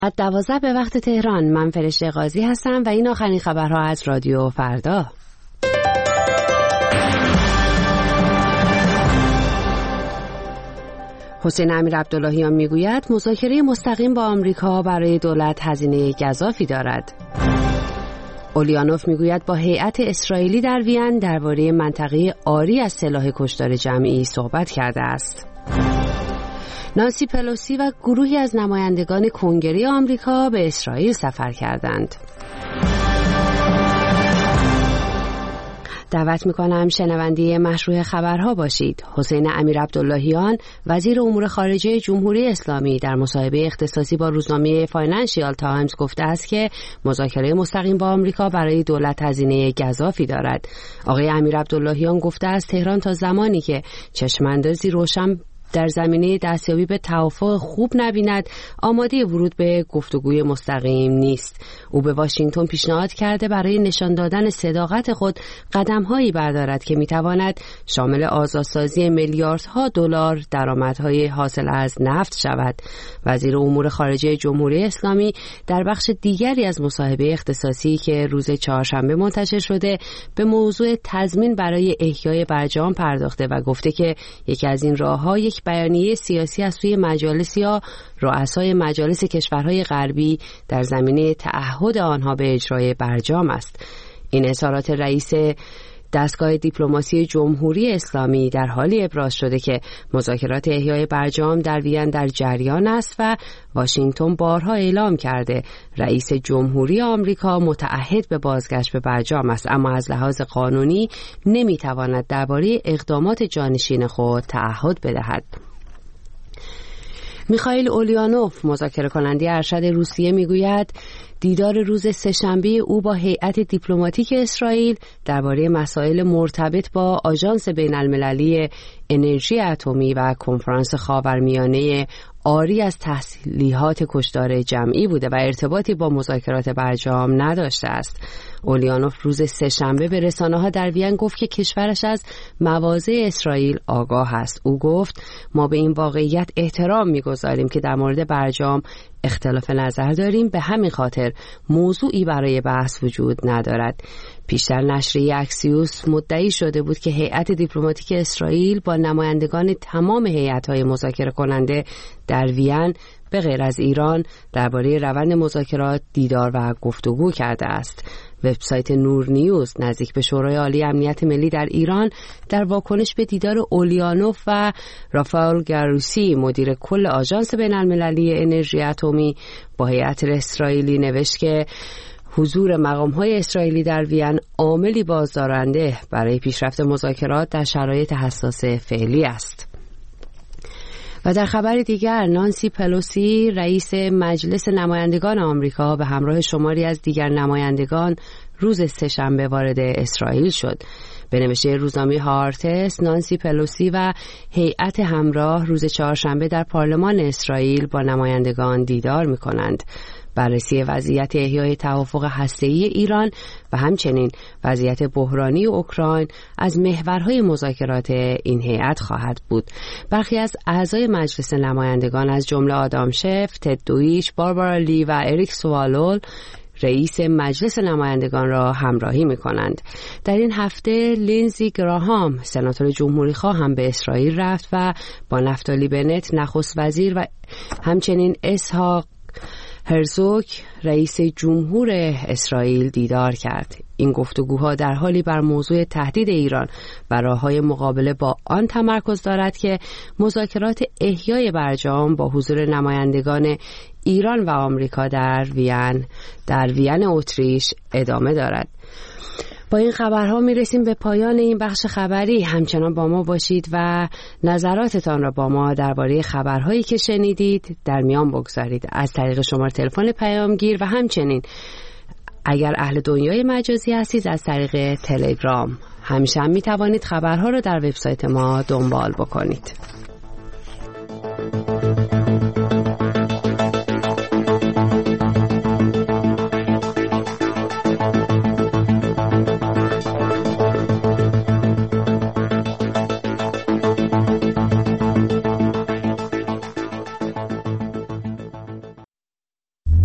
از 12 به وقت تهران. من فرشته قاضی هستم و این آخرین خبرها از رادیو فردا. حسین امیرعبداللهیان میگوید مذاکره مستقیم با آمریکا برای دولت هزینه گزافی دارد. اولیانوف میگوید با هیئت اسرائیلی در وین درباره منطقه عاری از سلاح کشتار جمعی صحبت کرده است. نانسی پلوسی و گروهی از نمایندگان کنگره آمریکا به اسرائیل سفر کردند. دعوت میکنم شنونده مشروع خبرها باشید. حسین امیرعبداللهیان وزیر امور خارجه جمهوری اسلامی در مصاحبه اختصاصی با روزنامه فاینانشیال تایمز گفته است که مذاکره مستقیم با آمریکا برای دولت هزینه گزافی دارد. آقای امیرعبداللهیان گفته است تهران تا زمانی که چشماندازی روشن در زمینه دستیابی به توافق خوب نبیند آماده ورود به گفتگوی مستقیم نیست. او به واشنگتن پیشنهاد کرده برای نشان دادن صداقت خود قدم‌هایی بردارد که می‌تواند شامل آزادسازی میلیاردها دلار درآمدهای حاصل از نفت شود. وزیر امور خارجه جمهوری اسلامی در بخش دیگری از مصاحبه اختصاصی که روز چهارشنبه منتشر شده به موضوع تضمین برای احیای برجام پرداخته و گفته که یکی از این راه‌ها یک بیانیه سیاسی از سوی مجالس یا رؤسای مجالس کشورهای غربی در زمینه تعهد آنها به اجرای برجام است. این اظهارات رئیس دستگاه دیپلماسی جمهوری اسلامی در حالی ابراز شده که مذاکرات احیای برجام در وین در جریان است و واشنگتن بارها اعلام کرده رئیس جمهوری آمریکا متعهد به بازگشت به برجام است، اما از لحاظ قانونی نمیتواند درباره اقدامات جانشین خود تعهد بدهد. میخائیل اولیانوف مذاکره کننده ارشد روسیه میگوید دیدار روز سه‌شنبه او با هیئت دیپلماتیک اسرائیل درباره مسائل مرتبط با آژانس بین‌المللی انرژی اتمی و کنفرانس خاورمیانه عاری از تسلیحات کشتار جمعی بوده و ارتباطی با مذاکرات برجام نداشته است. اولیانوف روز سه‌شنبه به رسانه‌ها در وین گفت که کشورش از مواضع اسرائیل آگاه است. او گفت ما به این واقعیت احترام می‌گذاریم که در مورد برجام اختلاف نظر داریم، به همین خاطر موضوعی برای بحث وجود ندارد. پیشتر نشریه اکسیوس مدعی شده بود که هیئت دیپلماتیک اسرائیل با نمایندگان تمام هیئت‌های مذاکره کننده در وین به غیر از ایران درباره روند مذاکرات دیدار و گفتگو کرده است. وبسایت نور نیوز نزدیک به شورای عالی امنیت ملی در ایران در واکنش به دیدار اولیانوف و رافائل گروسی مدیر کل آژانس بین‌المللی انرژی اتمی با هیئت اسرائیلی نوشت که حضور مقام‌های اسرائیلی در وین عاملی بازدارنده برای پیشرفت مذاکرات در شرایط حساس فعلی است. و در خبر دیگر نانسی پلوسی رئیس مجلس نمایندگان آمریکا به همراه شماری از دیگر نمایندگان روز سه‌شنبه وارد اسرائیل شد. به نوشته روزنامه هارتس نانسی پلوسی و هیئت همراه روز چهارشنبه در پارلمان اسرائیل با نمایندگان دیدار می‌کنند. بررسی وضعیت احیای توافق هسته‌ای ایران و همچنین وضعیت بحرانی اوکراین از محورهای مذاکرات این هیئت خواهد بود. برخی از اعضای مجلس نمایندگان از جمله آدام شف، تد دویچ، باربارا لی و اریک سوالول رئیس مجلس نمایندگان را همراهی می‌کنند. در این هفته لینزی گراهام سناتور جمهوری‌خواه هم به اسرائیل رفت و با نفتالی بنت نخست وزیر و همچنین اسحاق هرزوگ رئیس جمهور اسرائیل دیدار کرد. این گفتگوها در حالی بر موضوع تهدید ایران و راه‌های مقابله با آن تمرکز دارد که مذاکرات احیای برجام با حضور نمایندگان ایران و آمریکا در وین اتریش ادامه دارد. با این خبرها میرسیم به پایان این بخش خبری. همچنان با ما باشید و نظراتتان را با ما درباره خبرهایی که شنیدید در میان بگذارید از طریق شماره تلفن پیامگیر و همچنین اگر اهل دنیای مجازی هستید از طریق تلگرام. همیشه هم میتوانید خبرها را در وبسایت ما دنبال بکنید.